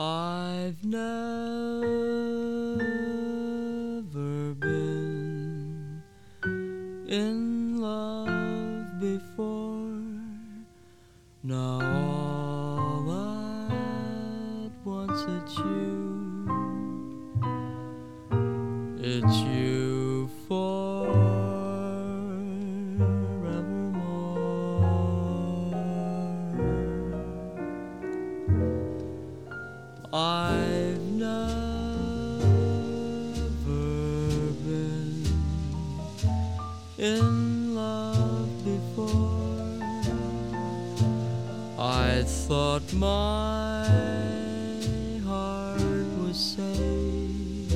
I've never been in love before. Now all at once it's you forevermore. I've never been in love before. I thought my heart was safe.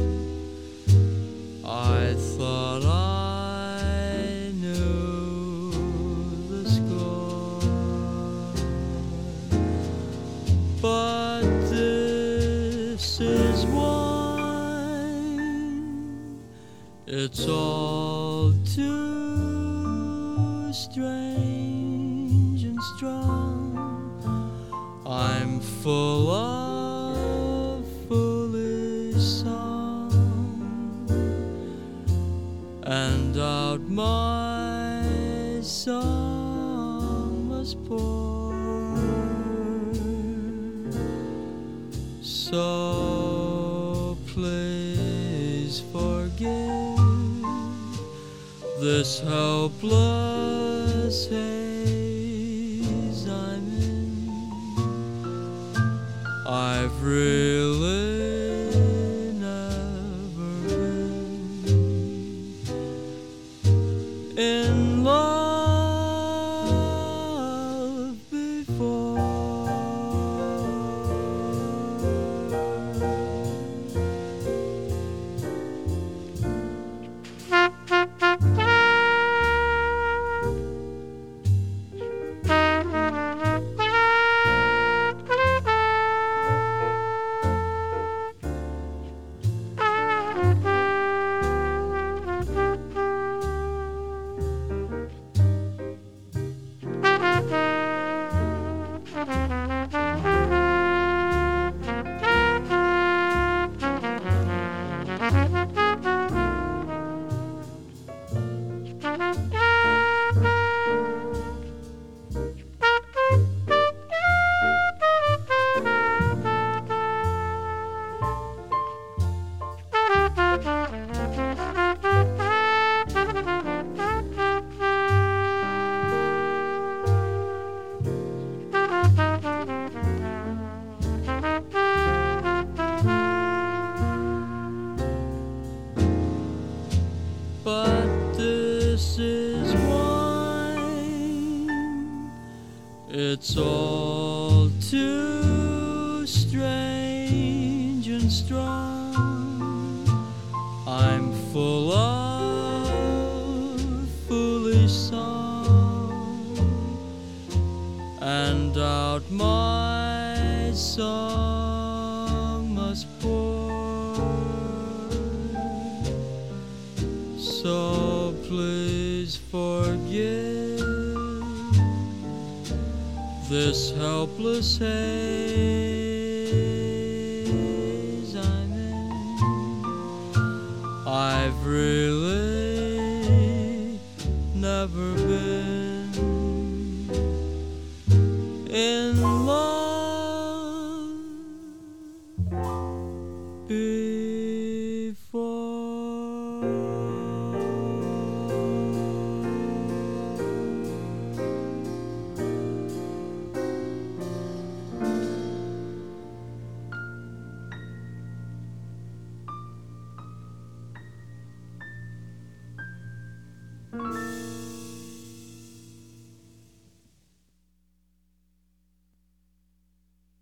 I thought I knew the score, but this is wine. It's all too strange and strong. I'm full of foolish song, and out my song must pour. So please forgive this helpless haze I'm in. I've really never been in love before. But this is wine. It's all too strange and strong. I'm full of foolish song, and out my song must pour. So please forgive this helpless haze I'm in. I've really never been in love before.